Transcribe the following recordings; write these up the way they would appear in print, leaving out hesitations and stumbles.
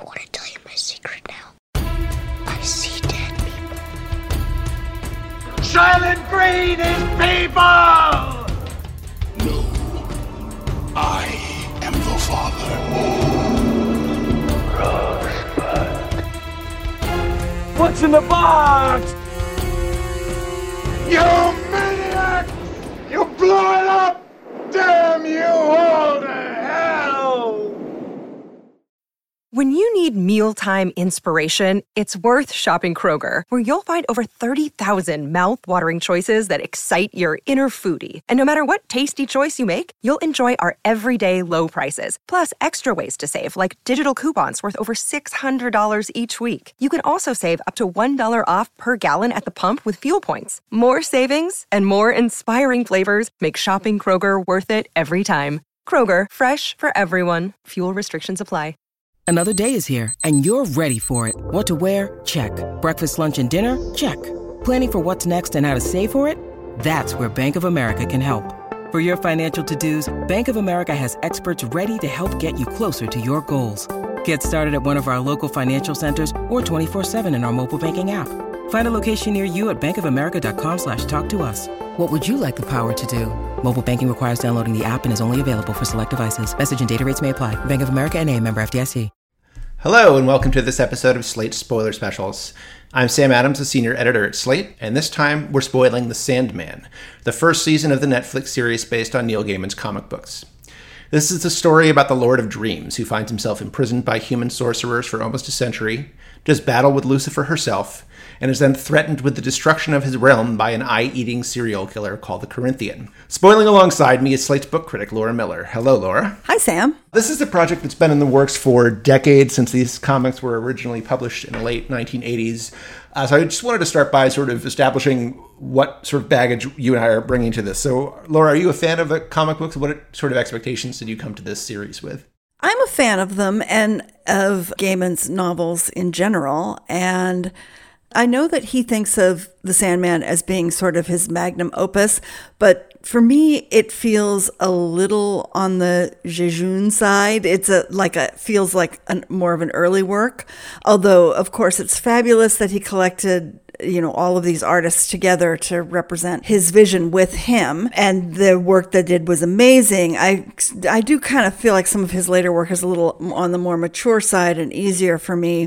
I want to tell you my secret now. I see dead people. Silent Green is people! No. I am the Father. What's in the box? You maniac! You blew it up! Damn you all to hell! When you need mealtime inspiration, it's worth shopping Kroger, where you'll find over 30,000 mouth-watering choices that excite your inner foodie. And no matter what tasty choice you make, you'll enjoy our everyday low prices, plus extra ways to save, like digital coupons worth over $600 each week. You can also save up to $1 off per gallon at the pump with fuel points. More savings and more inspiring flavors make shopping Kroger worth it every time. Kroger, fresh for everyone. Fuel restrictions apply. Another day is here, and you're ready for it. What to wear? Check. Breakfast, lunch, and dinner? Check. Planning for what's next and how to save for it? That's where Bank of America can help. For your financial to-dos, Bank of America has experts ready to help get you closer to your goals. Get started at one of our local financial centers or 24/7 in our mobile banking app. Find a location near you at bankofamerica.com/talktous. What would you like the power to do? Mobile banking requires downloading the app and is only available for select devices. Message and data rates may apply. Bank of America N.A., member FDIC. Hello, and welcome to this episode of Slate's Spoiler Specials. I'm Sam Adams, the senior editor at Slate, and this time we're spoiling The Sandman, the first season of the Netflix series based on Neil Gaiman's comic books. This is the story about the Lord of Dreams, who finds himself imprisoned by human sorcerers for almost a century, does battle with Lucifer herself, and is then threatened with the destruction of his realm by an eye-eating serial killer called the Corinthian. Spoiling alongside me is Slate's book critic, Laura Miller. Hello, Laura. Hi, Sam. This is a project that's been in the works for decades, since these comics were originally published in the late 1980s. So I just wanted to start by sort of establishing what sort of baggage you and I are bringing to this. So, Laura, are you a fan of the comic books? What sort of expectations did you come to this series with? I'm a fan of them and of Gaiman's novels in general, and I know that he thinks of The Sandman as being sort of his magnum opus, but for me, it feels a little on the jejune side. Feels like more of an early work. Although, of course, it's fabulous that he collected, all of these artists together to represent his vision with him. And the work they did was amazing. I do kind of feel like some of his later work is a little on the more mature side and easier for me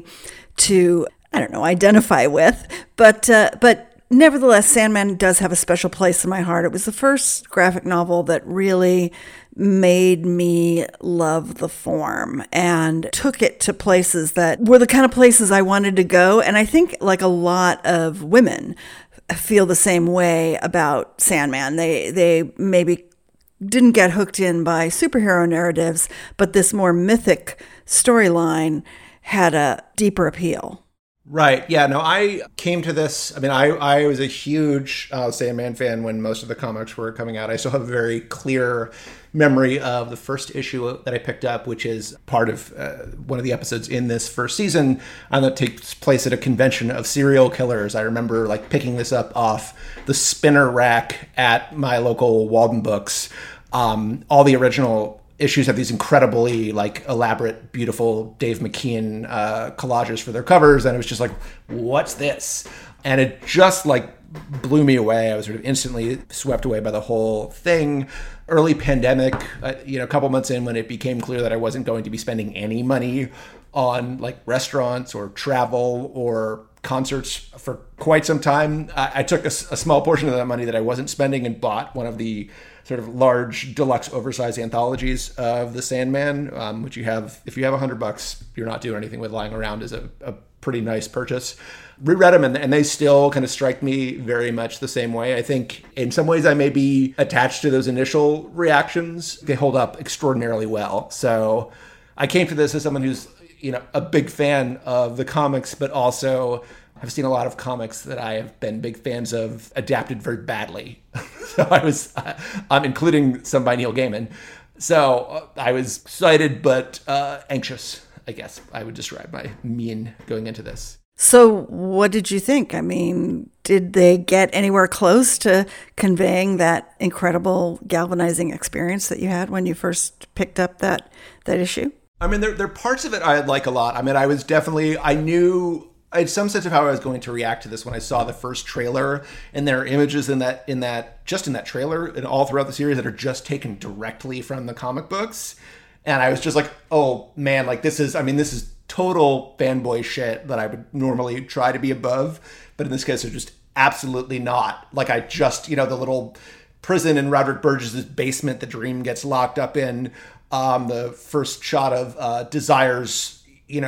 to identify with, but nevertheless, Sandman does have a special place in my heart. It was the first graphic novel that really made me love the form and took it to places that were the kind of places I wanted to go. And I think like a lot of women feel the same way about Sandman. They maybe didn't get hooked in by superhero narratives, but this more mythic storyline had a deeper appeal. Right. Yeah. No, I came to this. I was a huge Sandman fan when most of the comics were coming out. I still have a very clear memory of the first issue that I picked up, which is part of one of the episodes in this first season, and that takes place at a convention of serial killers. I remember picking this up off the spinner rack at my local Walden Books. All the original issues have these incredibly elaborate, beautiful Dave McKean collages for their covers, and it was just like, what's this? And it just blew me away. I was sort of instantly swept away by the whole thing. Early pandemic, a couple months in, when it became clear that I wasn't going to be spending any money on restaurants or travel or concerts for quite some time, I took a small portion of that money that I wasn't spending and bought one of the sort of large, deluxe, oversized anthologies of The Sandman, which you have, if you have $100, you're not doing anything with lying around, is a pretty nice purchase. Reread them, and they still kind of strike me very much the same way. I think in some ways I may be attached to those initial reactions. They hold up extraordinarily well. So I came to this as someone who's, a big fan of the comics, but also have seen a lot of comics that I have been big fans of adapted very badly. So I was, including some by Neil Gaiman. So I was excited but anxious, I guess I would describe my mien going into this. So what did you think? Did they get anywhere close to conveying that incredible galvanizing experience that you had when you first picked up that issue? I mean, there are parts of it I like a lot. I mean, I had some sense of how I was going to react to this when I saw the first trailer, and there are images in that trailer and all throughout the series that are just taken directly from the comic books. And I was just like, oh man, like this is total fanboy shit that I would normally try to be above. But in this case, it's just absolutely not. Like I just, the little prison in Roderick Burgess's basement the Dream gets locked up in, the first shot of Desire's,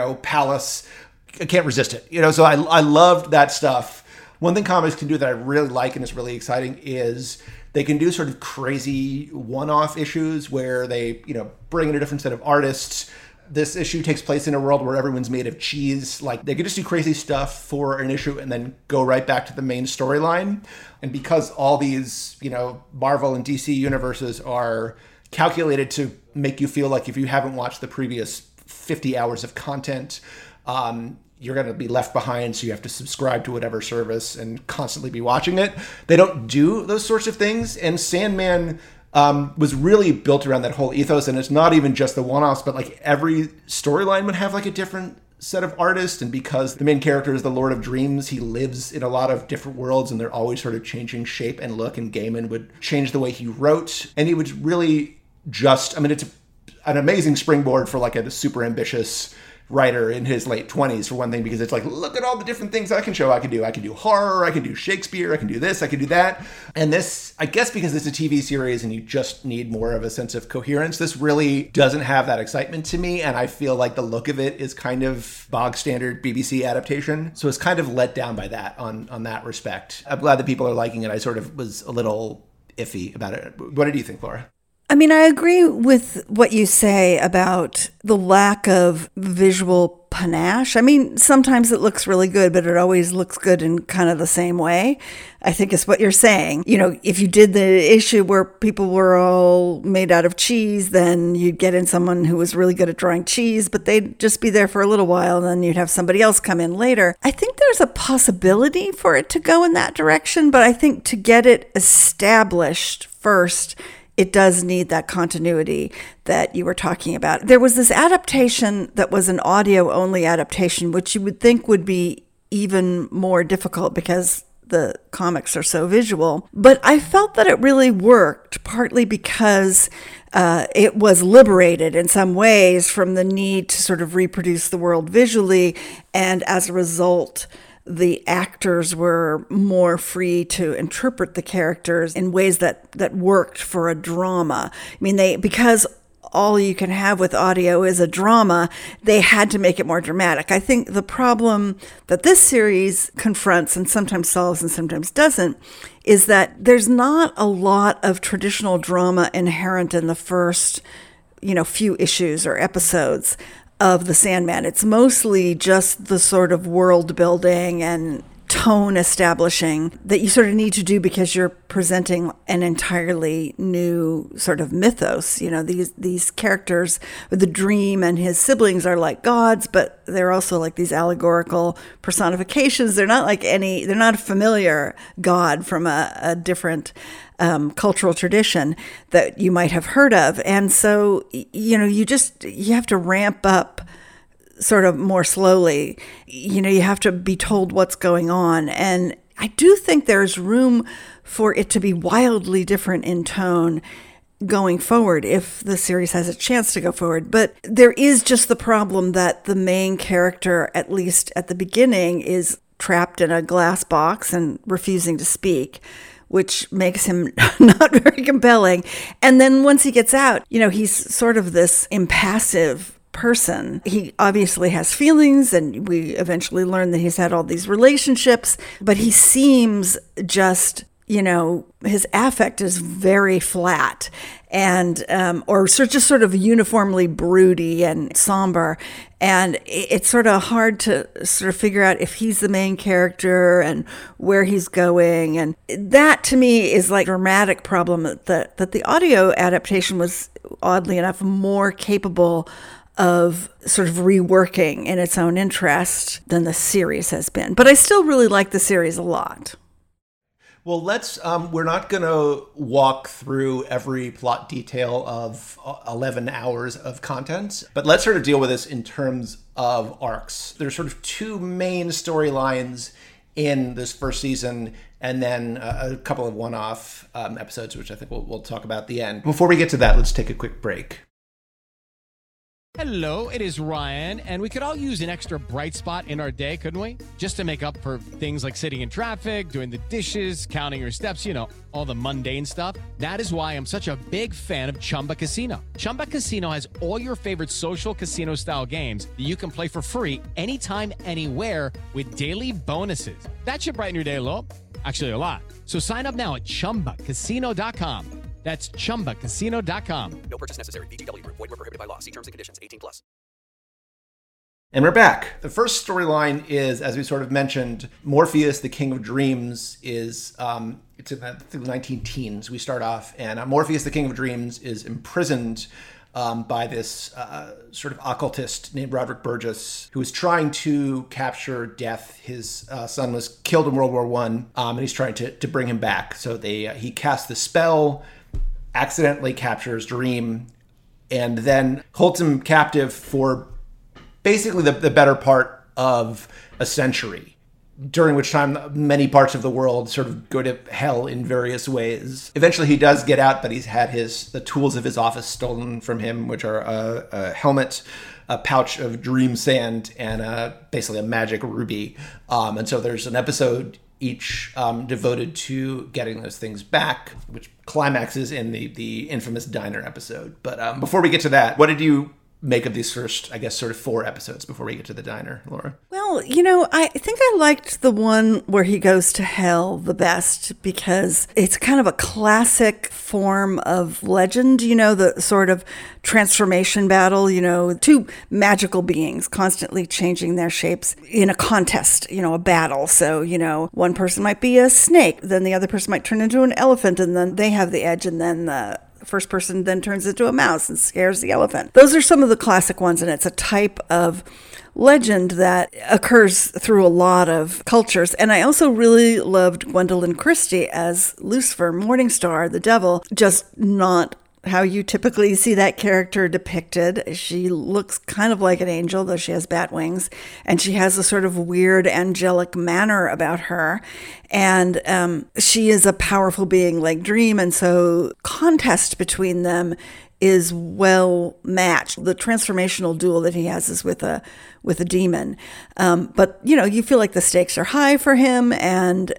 palace. I can't resist it. So I loved that stuff. One thing comics can do that I really like and is really exciting is they can do sort of crazy one-off issues where they, bring in a different set of artists. This issue takes place in a world where everyone's made of cheese. Like they could just do crazy stuff for an issue and then go right back to the main storyline. And because all these, Marvel and DC universes are calculated to make you feel like if you haven't watched the previous 50 hours of content, you're going to be left behind, so you have to subscribe to whatever service and constantly be watching it. They don't do those sorts of things, and Sandman was really built around that whole ethos, and it's not even just the one-offs, but like every storyline would have like a different set of artists, and because the main character is the Lord of Dreams, he lives in a lot of different worlds, and they're always sort of changing shape and look, and Gaiman would change the way he wrote, and he would really just, it's an amazing springboard for like a super ambitious writer in his late 20s, for one thing, because it's like, look at all the different things I can show. I can do horror, I can do Shakespeare, I can do this, I can do that. And this, I guess because it's a TV series and you just need more of a sense of coherence, this really doesn't have that excitement to me. And I feel like the look of it is kind of bog standard BBC adaptation. So it's kind of let down by that on that respect. I'm glad that people are liking it. I sort of was a little iffy about it. What did you think, Laura? I agree with what you say about the lack of visual panache. Sometimes it looks really good, but it always looks good in kind of the same way, I think is what you're saying. If you did the issue where people were all made out of cheese, then you'd get in someone who was really good at drawing cheese, but they'd just be there for a little while, and then you'd have somebody else come in later. I think there's a possibility for it to go in that direction, but I think to get it established first, it does need that continuity that you were talking about. There was this adaptation that was an audio-only adaptation, which you would think would be even more difficult because the comics are so visual. But I felt that it really worked, partly because it was liberated in some ways from the need to sort of reproduce the world visually, and as a result, the actors were more free to interpret the characters in ways that worked for a drama. Because all you can have with audio is a drama, they had to make it more dramatic. I think the problem that this series confronts, and sometimes solves and sometimes doesn't, is that there's not a lot of traditional drama inherent in the first, few issues or episodes of the Sandman. It's mostly just the sort of world building and tone establishing that you sort of need to do because you're presenting an entirely new sort of mythos. These characters, the Dream and his siblings, are like gods, but they're also like these allegorical personifications. They're not a familiar god from a different cultural tradition that you might have heard of. And so, you have to ramp up sort of more slowly. You have to be told what's going on. And I do think there's room for it to be wildly different in tone going forward if the series has a chance to go forward. But there is just the problem that the main character, at least at the beginning, is trapped in a glass box and refusing to speak, which makes him not very compelling. And then once he gets out, he's sort of this impassive person. He obviously has feelings, and we eventually learn that he's had all these relationships, but he seems just, his affect is very flat and, or just sort of uniformly broody and somber. And it's sort of hard to sort of figure out if he's the main character and where he's going. And that to me is like a dramatic problem that the audio adaptation was, oddly enough, more capable of sort of reworking in its own interest than the series has been. But I still really like the series a lot. Well, we're not going to walk through every plot detail of 11 hours of content, but let's sort of deal with this in terms of arcs. There's sort of two main storylines in this first season, and then a couple of one-off episodes, which I think we'll talk about at the end. Before we get to that, let's take a quick break. Hello, it is Ryan, and we could all use an extra bright spot in our day, couldn't we? Just to make up for things like sitting in traffic, doing the dishes, counting your steps, all the mundane stuff. That is why I'm such a big fan of Chumba Casino. Chumba Casino has all your favorite social casino-style games that you can play for free anytime, anywhere with daily bonuses. That should brighten your day a little. Actually, a lot. So sign up now at ChumbaCasino.com. That's ChumbaCasino.com. No purchase necessary. VGW Group. Void where prohibited by law. See terms and conditions. 18+. And we're back. The first storyline is, as we sort of mentioned, Morpheus, the King of Dreams, is it's in the 19-teens. We start off, and Morpheus, the King of Dreams, is imprisoned by this sort of occultist named Roderick Burgess, who is trying to capture Death. His son was killed in World War I, and he's trying to bring him back. So he casts the spell, accidentally captures Dream, and then holds him captive for basically the better part of a century, during which time many parts of the world sort of go to hell in various ways. Eventually he does get out, but he's had the tools of his office stolen from him, which are a helmet, a pouch of dream sand, and basically a magic ruby. And so there's an episode each devoted to getting those things back, which climaxes in the infamous diner episode. But before we get to that, what did you make of these first, I guess, sort of 4 episodes before we get to the diner, Laura? Well, I think I liked the one where he goes to hell the best because it's kind of a classic form of legend, the sort of transformation battle, 2 magical beings constantly changing their shapes in a contest, a battle. So, one person might be a snake, then the other person might turn into an elephant, and then they have the edge, and then the first person then turns into a mouse and scares the elephant. Those are some of the classic ones, and it's a type of legend that occurs through a lot of cultures. And I also really loved Gwendolyn Christie as Lucifer, Morningstar, the devil, just not how you typically see that character depicted. She looks kind of like an angel, though she has bat wings, and she has a sort of weird angelic manner about her. And she is a powerful being like Dream, and so contest between them is well matched. The transformational duel that he has is with a demon, but you feel like the stakes are high for him, and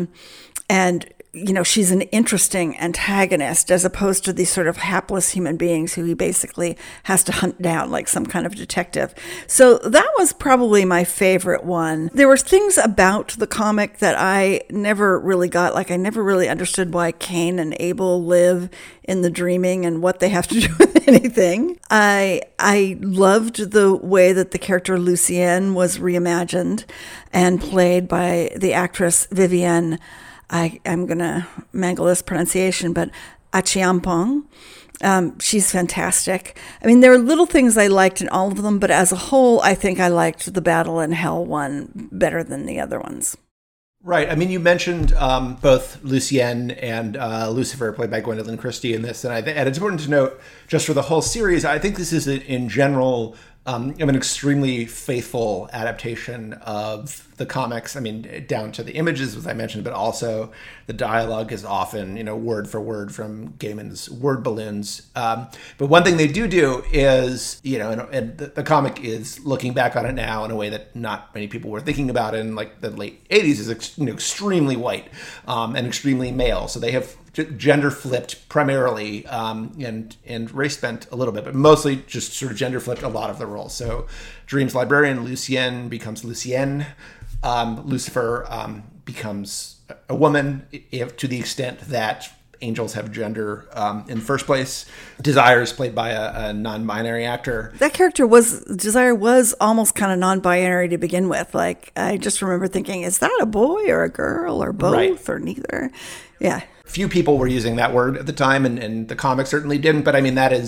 she's an interesting antagonist as opposed to these sort of hapless human beings who he basically has to hunt down like some kind of detective. So that was probably my favorite one. There were things about the comic that I never really got, like I never really understood why Cain and Abel live in the dreaming and what they have to do with anything. I loved the way that the character Lucienne was reimagined and played by the actress Vivienne, I'm going to mangle this pronunciation, but Achiampong. She's fantastic. I mean, there are little things I liked in all of them, but as a whole, I think I liked the Battle in Hell one better than the other ones. Right. I mean, you mentioned both Lucienne and Lucifer, played by Gwendolyn Christie in this, and it's important to note, just for the whole series, I think this is, in general, an extremely faithful adaptation of the comics. I mean, down to the images, as I mentioned, but also the dialogue is often, word for word from Gaiman's word balloons. But one thing they do is, and the comic is looking back on it now in a way that not many people were thinking about it in like the late 80s, is extremely white and extremely male. So they have gender flipped primarily and race bent a little bit, but mostly just sort of gender flipped a lot of the roles. So Dream's librarian, Lucienne, becomes Lucienne. Lucifer becomes a woman, to the extent that angels have gender in the first place. Desire is played by a non-binary actor. That character Desire was almost kind of non-binary to begin with. Like, I just remember thinking, is that a boy or a girl or both, right, or neither? Yeah. Few people were using that word at the time, and the comic certainly didn't. But I mean, that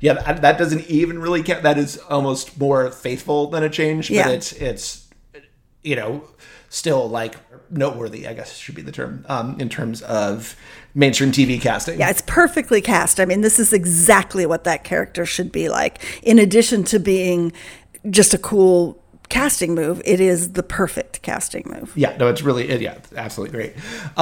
doesn't even really count. That is almost more faithful than a change. Yeah. But it's still like noteworthy, I guess should be the term, in terms of mainstream TV casting. Yeah, it's perfectly cast. I mean, this is exactly what that character should be like. In addition to being just a cool casting move, it is the perfect casting move. Yeah, no, it's really, absolutely great.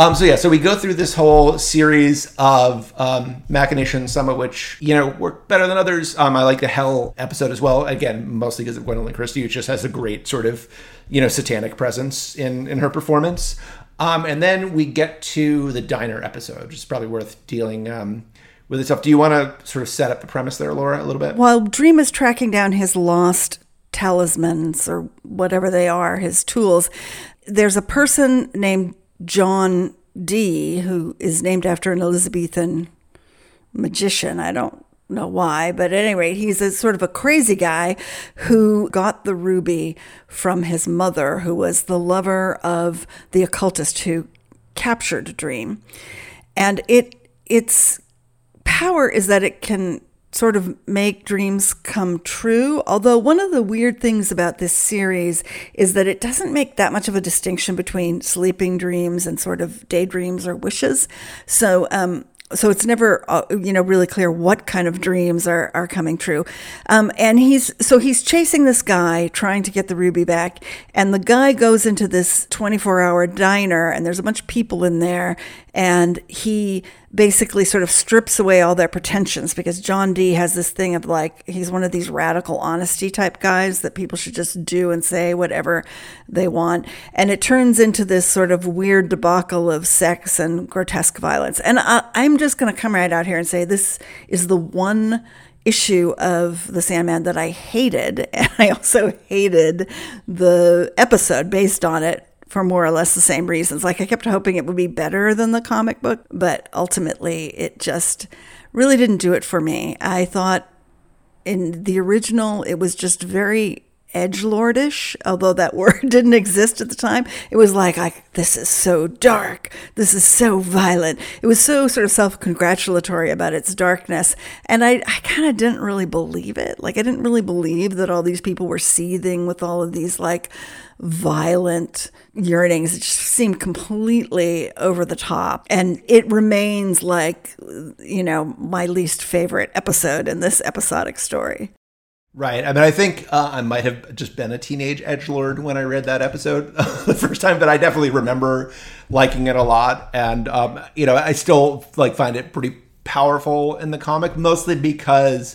So we go through this whole series of machinations, some of which, work better than others. I like the Hell episode as well. Again, mostly because of Gwendolyn Christie, who just has a great sort of, satanic presence in her performance. And then we get to the diner episode, which is probably worth dealing with this stuff. Do you want to sort of set up the premise there, Laura, a little bit? While Dream is tracking down his lost talismans or whatever they are, his tools, there's a person named John Dee who is named after an Elizabethan magician. I don't know why, but at any rate, he's a sort of a crazy guy who got the ruby from his mother, who was the lover of the occultist who captured Dream. And its power is that it can sort of make dreams come true. Although one of the weird things about this series is that it doesn't make that much of a distinction between sleeping dreams and sort of daydreams or wishes. So it's never, really clear what kind of dreams are coming true. And he's chasing this guy, trying to get the ruby back. And the guy goes into this 24-hour diner, and there's a bunch of people in there. And he basically sort of strips away all their pretensions, because John Dee has this thing of like, he's one of these radical honesty type guys that people should just do and say whatever they want. And it turns into this sort of weird debacle of sex and grotesque violence. And I'm just going to come right out here and say this is the one issue of The Sandman that I hated. And I also hated the episode based on it for more or less the same reasons. Like, I kept hoping it would be better than the comic book, but ultimately it just really didn't do it for me. I thought in the original, it was just very edgelordish, although that word didn't exist at the time. It was like, this is so dark. This is so violent. It was so sort of self-congratulatory about its darkness. And I kind of didn't really believe it. Like, I didn't really believe that all these people were seething with all of these like violent yearnings. It just seemed completely over the top. And it remains like, my least favorite episode in this episodic story. Right. I mean, I think I might have just been a teenage edgelord when I read that episode the first time, but I definitely remember liking it a lot. And, I still find it pretty powerful in the comic, mostly because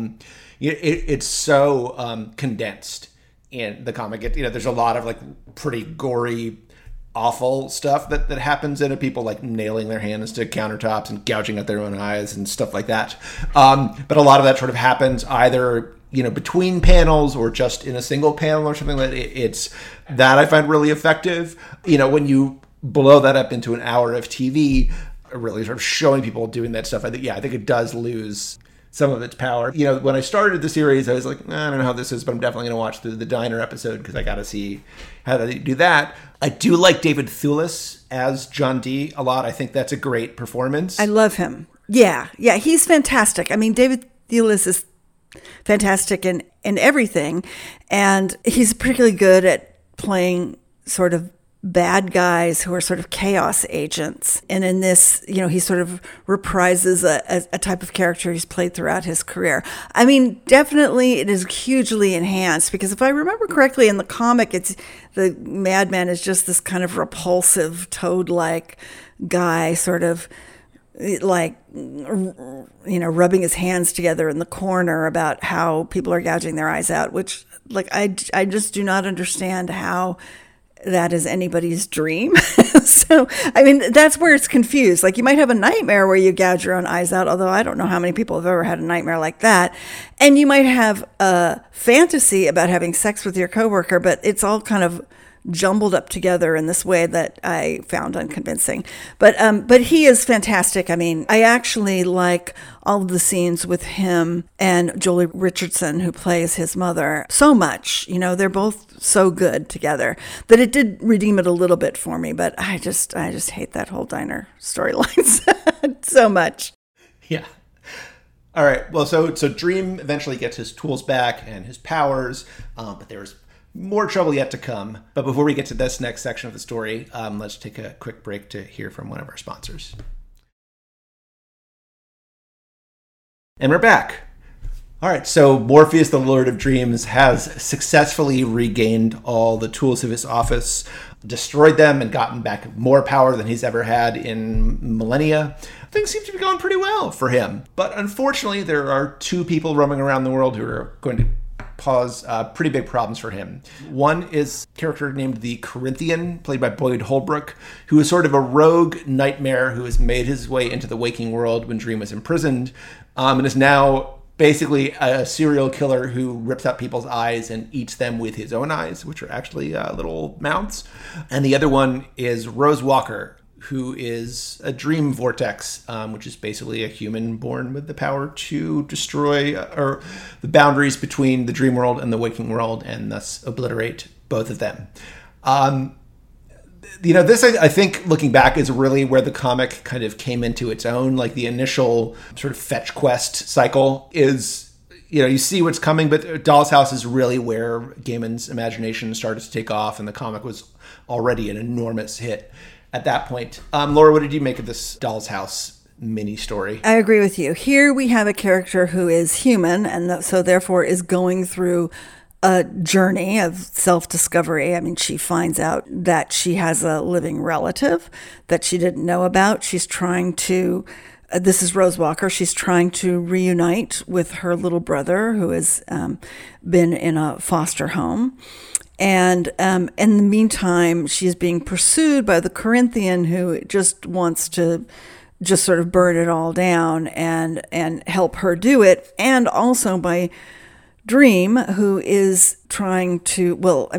it's so condensed in the comic. There's a lot of pretty gory, awful stuff that happens in it. People nailing their hands to countertops and gouging at their own eyes and stuff like that. But a lot of that sort of happens either between panels or just in a single panel or something. It's that I find really effective. When you blow that up into an hour of TV, really sort of showing people doing that stuff, I think it does lose some of its power. When I started the series, I was like, I don't know how this is, but I'm definitely going to watch the diner episode because I got to see how they do that. I do like David Thewlis as John Dee a lot. I think that's a great performance. I love him. Yeah, he's fantastic. I mean, David Thewlis is fantastic in everything, and he's particularly good at playing sort of bad guys who are sort of chaos agents. And in this, he sort of reprises a type of character he's played throughout his career. I mean, definitely it is hugely enhanced, because if I remember correctly in the comic, it's the Madman is just this kind of repulsive toad-like guy, sort of rubbing his hands together in the corner about how people are gouging their eyes out, which I just do not understand how that is anybody's dream. So, I mean, that's where it's confused. You might have a nightmare where you gouge your own eyes out, although I don't know how many people have ever had a nightmare like that. And you might have a fantasy about having sex with your coworker, but it's all kind of jumbled up together in this way that I found unconvincing. But he is fantastic. I mean, I actually like all of the scenes with him and Jolie Richardson, who plays his mother, so much. They're both so good together that it did redeem it a little bit for me. But I just hate that whole diner storyline so much. Yeah. All right. Well, so Dream eventually gets his tools back and his powers, but there's more trouble yet to come. But before we get to this next section of the story, let's take a quick break to hear from one of our sponsors. And we're back. All right, so Morpheus, the Lord of Dreams, has successfully regained all the tools of his office, destroyed them, and gotten back more power than he's ever had in millennia. Things seem to be going pretty well for him. But unfortunately, there are two people roaming around the world who are going to cause pretty big problems for him. One is a character named the Corinthian, played by Boyd Holbrook, who is sort of a rogue nightmare who has made his way into the waking world when Dream was imprisoned, and is now basically a serial killer who rips out people's eyes and eats them with his own eyes, which are actually little mouths. And the other one is Rose Walker, who is a dream vortex, which is basically a human born with the power to destroy the boundaries between the dream world and the waking world, and thus obliterate both of them. This, I think, looking back, is really where the comic kind of came into its own. Like, the initial sort of fetch quest cycle is, you see what's coming, but Doll's House is really where Gaiman's imagination started to take off, and the comic was already an enormous hit at that point. Laura, what did you make of this Doll's House mini story? I agree with you. Here we have a character who is human, and so therefore is going through a journey of self-discovery. I mean, she finds out that she has a living relative that she didn't know about. She's trying to, this is Rose Walker, she's trying to reunite with her little brother who has been in a foster home. And in the meantime, she's being pursued by the Corinthian, who just wants to just sort of burn it all down and help her do it. And also by Dream, who is trying to,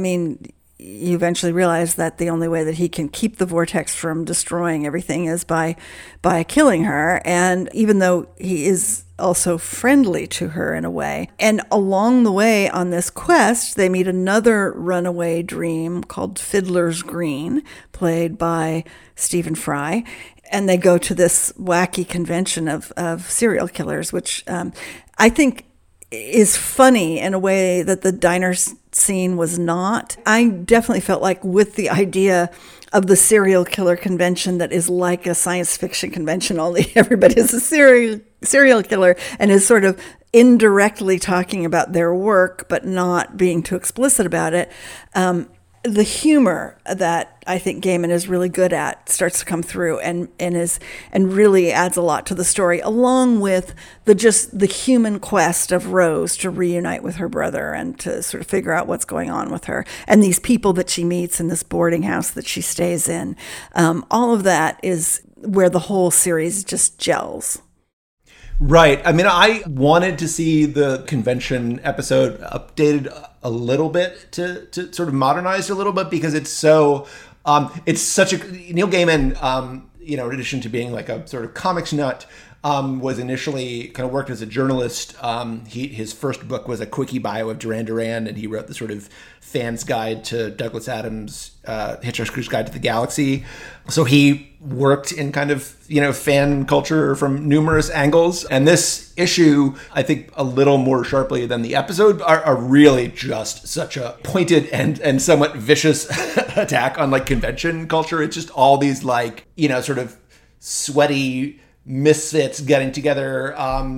you eventually realize that the only way that he can keep the vortex from destroying everything is by killing her. And even though he is also friendly to her in a way. And along the way on this quest, they meet another runaway dream called Fiddler's Green, played by Stephen Fry. And they go to this wacky convention of serial killers, which I think is funny in a way that the diner scene was not. I definitely felt like with the idea of the serial killer convention that is like a science fiction convention, only everybody is a serial killer and is sort of indirectly talking about their work, but not being too explicit about it. The humor that I think Gaiman is really good at starts to come through and really adds a lot to the story, along with the human quest of Rose to reunite with her brother and to sort of figure out what's going on with her and these people that she meets in this boarding house that she stays in. All of that is where the whole series just gels. Right. I mean, I wanted to see the convention episode updated a little bit to sort of modernized a little bit, because it's so, it's such a, Neil Gaiman, in addition to being like a sort of comics nut, was initially kind of worked as a journalist. His first book was a quickie bio of Duran Duran, and he wrote the sort of fan's guide to Douglas Adams' Hitchhiker's Guide to the Galaxy. So he worked in kind of, fan culture from numerous angles. And this issue, I think a little more sharply than the episode, are really just such a pointed and somewhat vicious attack on like convention culture. It's just all these like, sort of sweaty misfits getting together,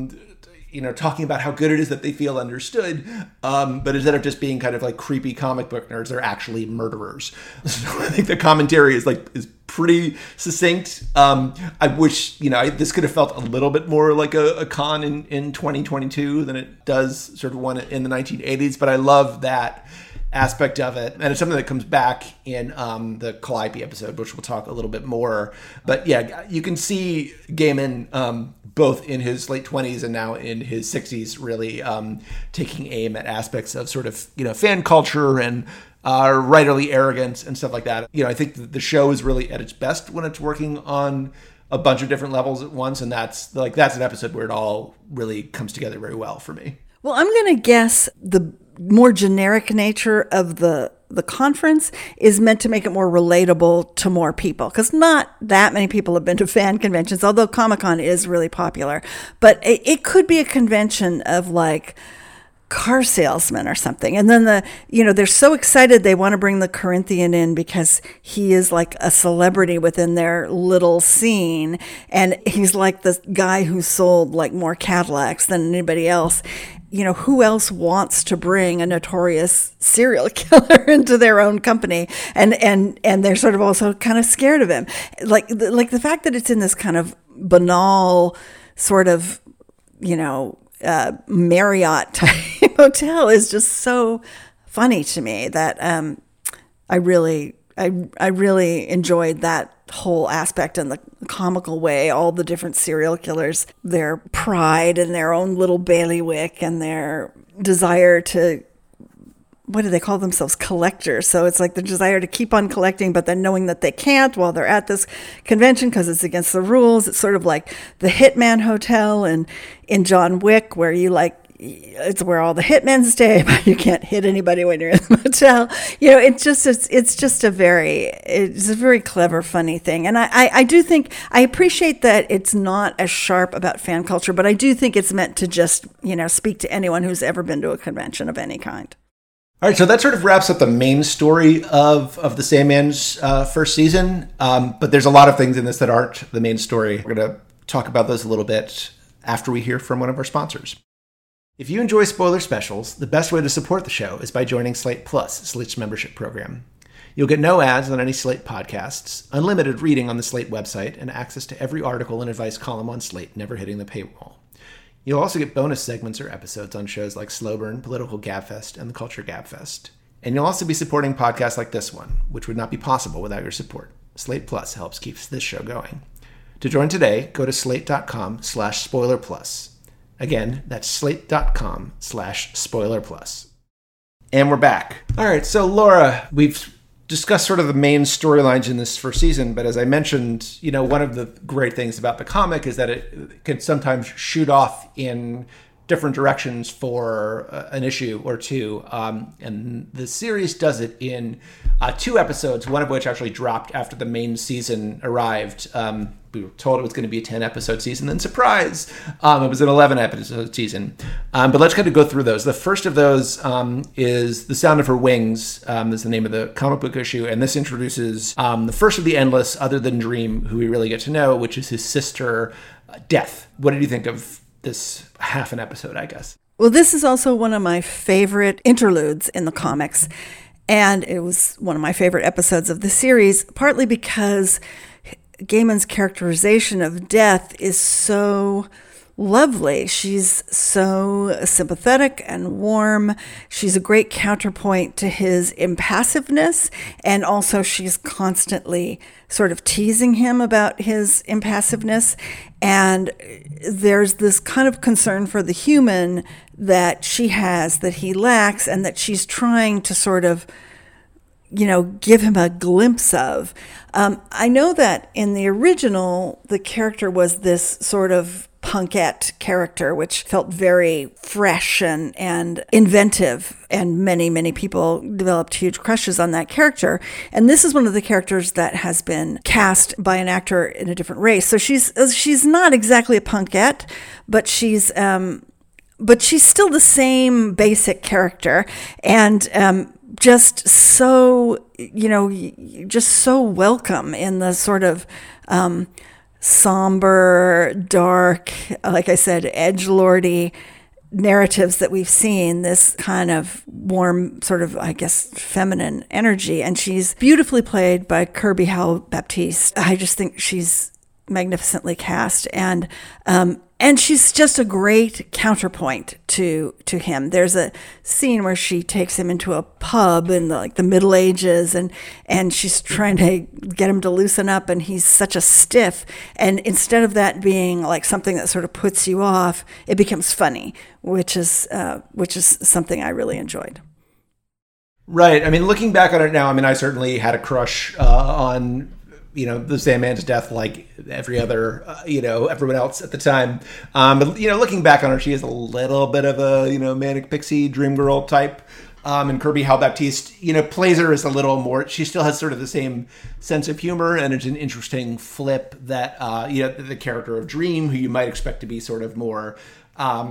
talking about how good it is that they feel understood. But instead of just being kind of like creepy comic book nerds, they're actually murderers. So I think the commentary is pretty succinct. I wish, this could have felt a little bit more like a con in 2022 than it does sort of one in the 1980s. But I love that aspect of it, and it's something that comes back in the Calliope episode, which we'll talk a little bit more. But yeah, you can see Gaiman both in his late 20s and now in his 60s really taking aim at aspects of sort of fan culture and writerly arrogance and stuff like that. I think the show is really at its best when it's working on a bunch of different levels at once, and that's an episode where it all really comes together very well for me. Well, I'm going to guess the more generic nature of the conference is meant to make it more relatable to more people, because not that many people have been to fan conventions, although Comic-Con is really popular. But it could be a convention of like car salesman or something. And then they're so excited they want to bring the Corinthian in because he is like a celebrity within their little scene. And he's like the guy who sold like more Cadillacs than anybody else. Who else wants to bring a notorious serial killer into their own company? And they're sort of also kind of scared of him. Like the fact that it's in this kind of banal sort of, Marriott type hotel is just so funny to me that I really enjoyed that whole aspect in the comical way. All the different serial killers, their pride in their own little bailiwick and their desire to, what do they call themselves? Collectors. So it's like the desire to keep on collecting, but then knowing that they can't while they're at this convention because it's against the rules. It's sort of like the Hitman Hotel and in John Wick, where it's where all the hitmen stay, but you can't hit anybody when you're in the hotel. It's just a very clever, funny thing. And I do think, I appreciate that it's not as sharp about fan culture, but I do think it's meant to just, speak to anyone who's ever been to a convention of any kind. All right, so that sort of wraps up the main story of the Sandman's first season. But there's a lot of things in this that aren't the main story. We're going to talk about those a little bit after we hear from one of our sponsors. If you enjoy spoiler specials, the best way to support the show is by joining Slate Plus, Slate's membership program. You'll get no ads on any Slate podcasts, unlimited reading on the Slate website, and access to every article and advice column on Slate, never hitting the paywall. You'll also get bonus segments or episodes on shows like Slow Burn, Political Gabfest, and The Culture Gabfest. And you'll also be supporting podcasts like this one, which would not be possible without your support. Slate Plus helps keep this show going. To join today, go to slate.com/spoilerplus. Again, that's slate.com/spoilerplus. And we're back. All right, so Laura, we've discussed sort of the main storylines in this first season, but as I mentioned, one of the great things about the comic is that it can sometimes shoot off in different directions for an issue or two. And the series does it in 2 episodes, one of which actually dropped after the main season arrived. We were told it was going to be a 10-episode season, then surprise, it was an 11-episode season. But let's kind of go through those. The first of those is The Sound of Her Wings, is the name of the comic book issue, and this introduces the first of the Endless, other than Dream, who we really get to know, which is his sister, Death. What did you think of this half an episode, I guess? Well, this is also one of my favorite interludes in the comics, and it was one of my favorite episodes of the series, partly because Gaiman's characterization of Death is so lovely. She's so sympathetic and warm. She's a great counterpoint to his impassiveness, and also she's constantly sort of teasing him about his impassiveness. And there's this kind of concern for the human that she has that he lacks, and that she's trying to sort of give him a glimpse of. I know that in the original, the character was this sort of punkette character, which felt very fresh and inventive, and many people developed huge crushes on that character. And this is one of the characters that has been cast by an actor in a different race. So she's not exactly a punkette, but she's still the same basic character, and just so welcome in the sort of somber, dark, like I said, edgelordy narratives that we've seen, this kind of warm, sort of, I guess, feminine energy. And she's beautifully played by Kirby Howell-Baptiste. I just think she's magnificently cast, and she's just a great counterpoint to him. There's a scene where she takes him into a pub in the Middle Ages, and she's trying to get him to loosen up, and he's such a stiff. And instead of that being like something that sort of puts you off, it becomes funny, which is something I really enjoyed. Right. I mean, looking back on it now, I certainly had a crush on the Sandman's death, like every other, everyone else at the time. But, looking back on her, she is a little bit of a, manic pixie dream girl type. And Kirby Howell-Baptiste, plays her as a little more, she still has sort of the same sense of humor, and it's an interesting flip that, the character of Dream, who you might expect to be sort of more,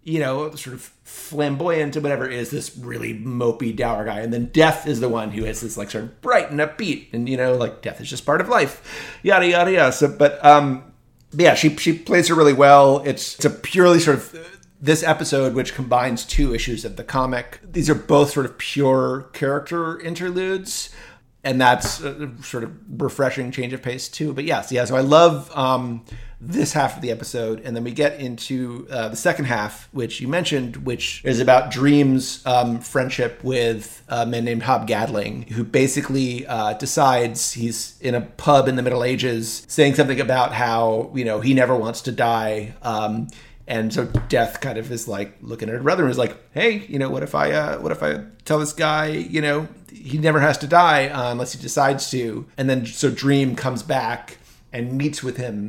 sort of flamboyant or whatever, is this really mopey, dour guy. And then Death is the one who is this like sort of bright and upbeat, and like death is just part of life, yada yada yada. So, but yeah, she plays her really well. It's a purely sort of this episode, which combines two issues of the comic. These are both sort of pure character interludes, and that's a sort of refreshing change of pace too. But yeah, so I love this half of the episode, and then we get into the second half, which you mentioned, which is about Dream's friendship with a man named Hob Gadling, who basically decides he's in a pub in the Middle Ages saying something about how, he never wants to die. And so Death kind of is like looking at her brother and is like, hey, what if I tell this guy, he never has to die unless he decides to. And then so Dream comes back and meets with him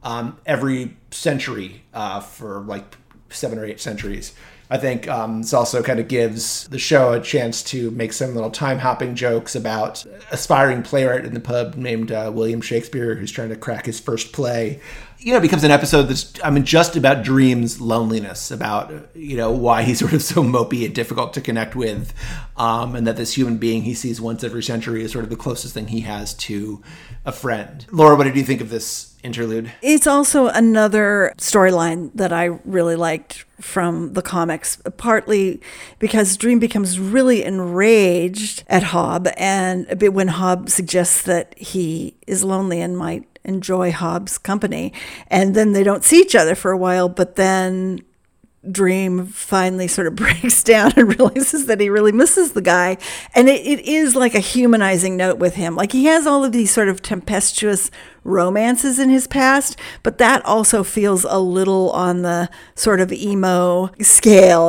every century for like 7 or 8 centuries. I think this also kind of gives the show a chance to make some little time-hopping jokes about aspiring playwright in the pub named William Shakespeare, who's trying to crack his first play. It becomes an episode that's, just about Dream's loneliness, about, why he's sort of so mopey and difficult to connect with, and that this human being he sees once every century is sort of the closest thing he has to a friend. Laura, what did you think of this interlude? It's also another storyline that I really liked from the comics, partly because Dream becomes really enraged at Hob, and a bit when Hob suggests that he is lonely and might enjoy Hob's company, and then they don't see each other for a while, but then Dream finally sort of breaks down and realizes that he really misses the guy. And it is like a humanizing note with him. Like, he has all of these sort of tempestuous romances in his past, but that also feels a little on the sort of emo scale,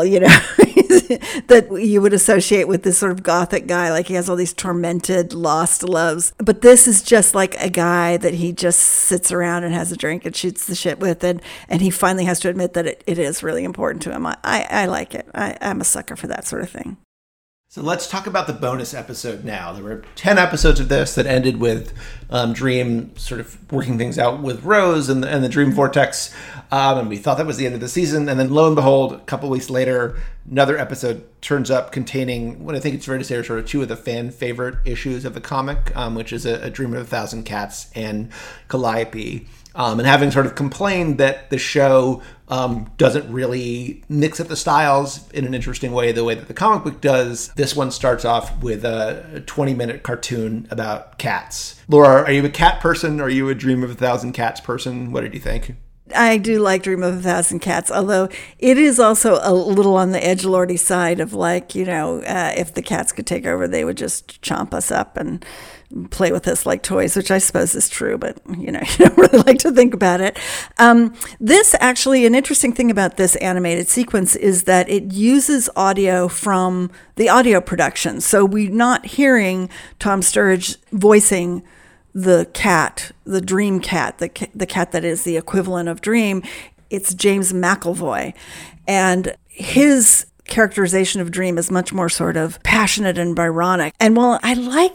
that you would associate with this sort of gothic guy. Like, he has all these tormented, lost loves. But this is just like a guy that he just sits around and has a drink and shoots the shit with, and he finally has to admit that it is really important to him. I like it. I'm a sucker for that sort of thing. So let's talk about the bonus episode now. There were 10 episodes of this that ended with Dream sort of working things out with Rose and the Dream Vortex. And we thought that was the end of the season. And then lo and behold, a couple weeks later, another episode turns up containing what I think it's fair to say are sort of two of the fan favorite issues of the comic, which is a Dream of a Thousand Cats and Calliope. And having sort of complained that the show doesn't really mix up the styles in an interesting way, the way that the comic book does, this one starts off with a 20-minute cartoon about cats. Laura, are you a cat person? Are you a Dream of a Thousand Cats person? What did you think? I do like Dream of a Thousand Cats, although it is also a little on the edgelordy side of like, if the cats could take over, they would just chomp us up and play with us like toys, which I suppose is true, but you don't really like to think about it. This actually, an interesting thing about this animated sequence is that it uses audio from the audio production. So we're not hearing Tom Sturridge voicing the cat, the Dream cat, the cat that is the equivalent of Dream. It's James McAvoy, and his characterization of Dream is much more sort of passionate and Byronic. And while I like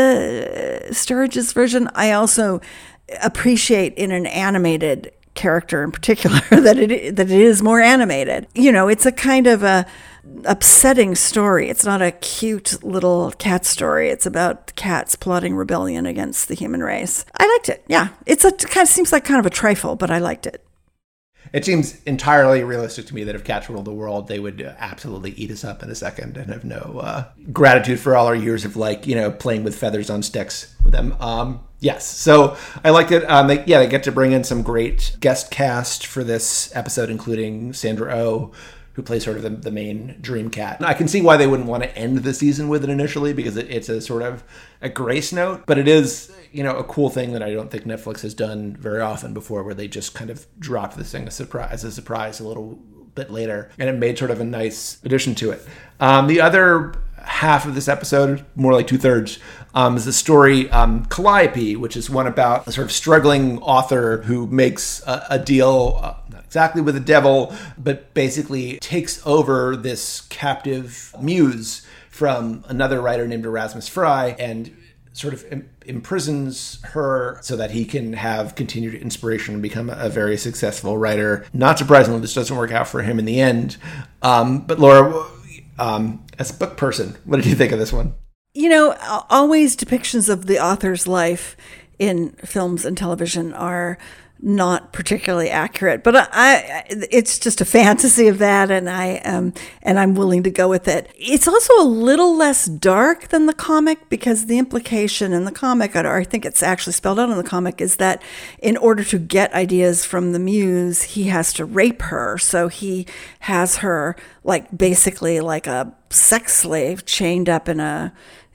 the Sturridge's version, I also appreciate in an animated character in particular that it is more animated. It's a kind of a upsetting story. It's not a cute little cat story. It's about cats plotting rebellion against the human race. I liked it. Yeah, it kind of seems like kind of a trifle, but I liked it. It seems entirely realistic to me that if cats ruled the world, they would absolutely eat us up in a second and have no gratitude for all our years of playing with feathers on sticks with them. Yes, so I liked it. They get to bring in some great guest cast for this episode, including Sandra Oh, who plays sort of the main Dream cat. I can see why they wouldn't want to end the season with it initially, because it's a sort of a grace note, but it is, a cool thing that I don't think Netflix has done very often before, where they just kind of dropped this thing as a surprise a little bit later, and it made sort of a nice addition to it. The other half of this episode, more like 2/3, is the story Calliope, which is one about a sort of struggling author who makes a deal, not exactly with the devil, but basically takes over this captive muse from another writer named Erasmus Fry, and sort of imprisons her so that he can have continued inspiration and become a very successful writer. Not surprisingly, this doesn't work out for him in the end. But Laura, as a book person, what did you think of this one? You know, always depictions of the author's life in films and television are not particularly accurate, but it's just a fantasy of that, and I'm willing to go with it. It's also a little less dark than the comic, because the implication in the comic, or I think it's actually spelled out in the comic, is that in order to get ideas from the muse, he has to rape her. So he has her basically like a sex slave chained up in a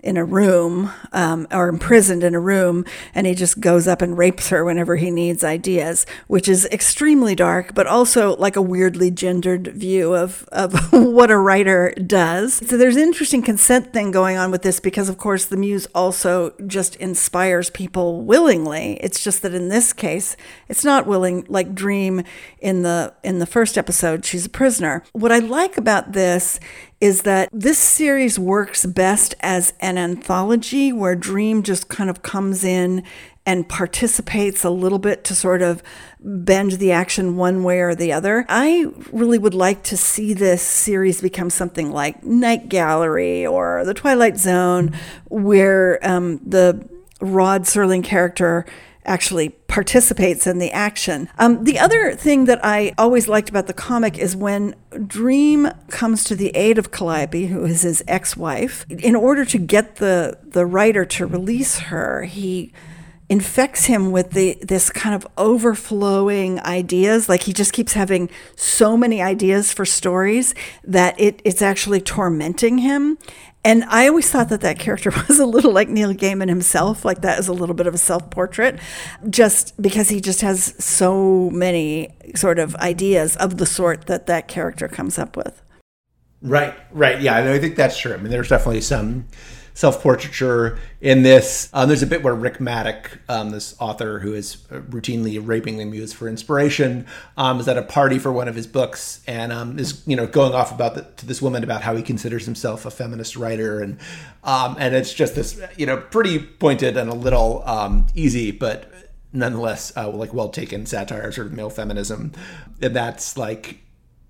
room, or imprisoned in a room, and he just goes up and rapes her whenever he needs ideas, which is extremely dark, but also like a weirdly gendered view of what a writer does. So there's an interesting consent thing going on with this, because of course the muse also just inspires people willingly. It's just that in this case, it's not willing, like Dream in the first episode, she's a prisoner. What I like about this is that this series works best as an anthology, where Dream just kind of comes in and participates a little bit to sort of bend the action one way or the other. I really would like to see this series become something like Night Gallery or The Twilight Zone, where the Rod Serling character actually participates in the action. The other thing that I always liked about the comic is when Dream comes to the aid of Calliope, who is his ex-wife, in order to get the writer to release her, he infects him with this kind of overflowing ideas. Like, he just keeps having so many ideas for stories that it's actually tormenting him. And I always thought that character was a little like Neil Gaiman himself, like that is a little bit of a self-portrait, just because he just has so many sort of ideas of the sort that character comes up with. Right. Yeah, I think that's true. I mean, there's definitely some self-portraiture in this. There's a bit where Rick Maddock, this author who is routinely raping the muse for inspiration, is at a party for one of his books, and is going off to this woman about how he considers himself a feminist writer, and it's just this pretty pointed and a little easy, but nonetheless well taken satire of sort of male feminism, and that's like.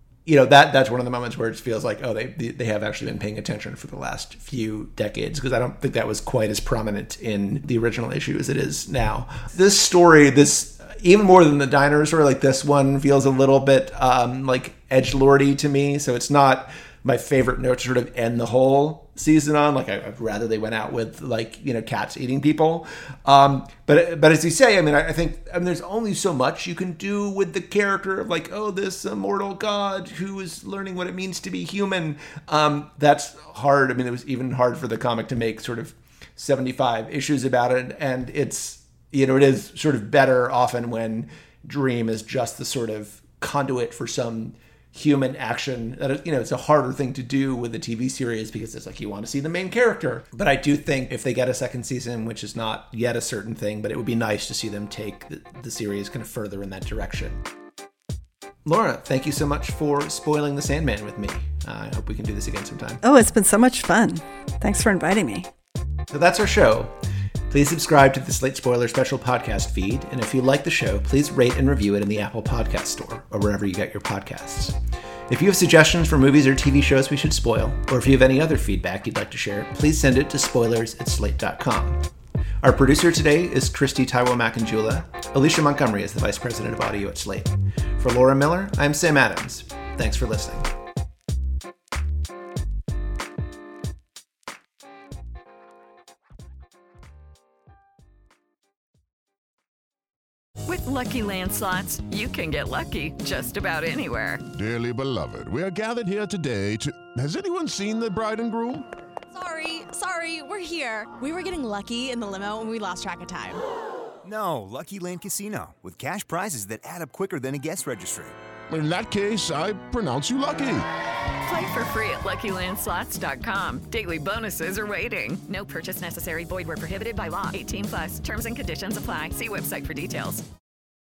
That's one of the moments where it feels like, they have actually been paying attention for the last few decades, because I don't think that was quite as prominent in the original issue as it is now. This story, even more than the diner story, like this one feels a little bit like edgelordy to me. So it's not my favorite note to sort of end the whole season on. Like, I'd rather they went out with cats eating people. But as you say, I think there's only so much you can do with the character of this immortal god who is learning what it means to be human. That's hard. It was even hard for the comic to make sort of 75 issues about it. And it's, it is sort of better often when Dream is just the sort of conduit for some human action. That it's a harder thing to do with a TV series, because it's like you want to see the main character. But I do think if they get a second season, which is not yet a certain thing, but it would be nice to see them take the series kind of further in that direction. Laura, thank you so much for spoiling The Sandman with me. I hope we can do this again sometime. Oh, it's been so much fun. Thanks for inviting me. So that's our show. Please subscribe to the Slate Spoiler Special podcast feed, and if you like the show, please rate and review it in the Apple Podcast Store, or wherever you get your podcasts. If you have suggestions for movies or TV shows we should spoil, or if you have any other feedback you'd like to share, please send it to spoilers@slate.com. Our producer today is Christy Taiwo-Makanjula. Alicia Montgomery is the Vice President of Audio at Slate. For Laura Miller, I'm Sam Adams. Thanks for listening. With Lucky Land Slots, you can get lucky just about anywhere. Dearly beloved, we are gathered here today to... Has anyone seen the bride and groom? Sorry, we're here. We were getting lucky in the limo and we lost track of time. No, Lucky Land Casino, with cash prizes that add up quicker than a guest registry. In that case, I pronounce you lucky. Play for free at LuckyLandSlots.com. Daily bonuses are waiting. No purchase necessary. Void where prohibited by law. 18+. Terms and conditions apply. See website for details.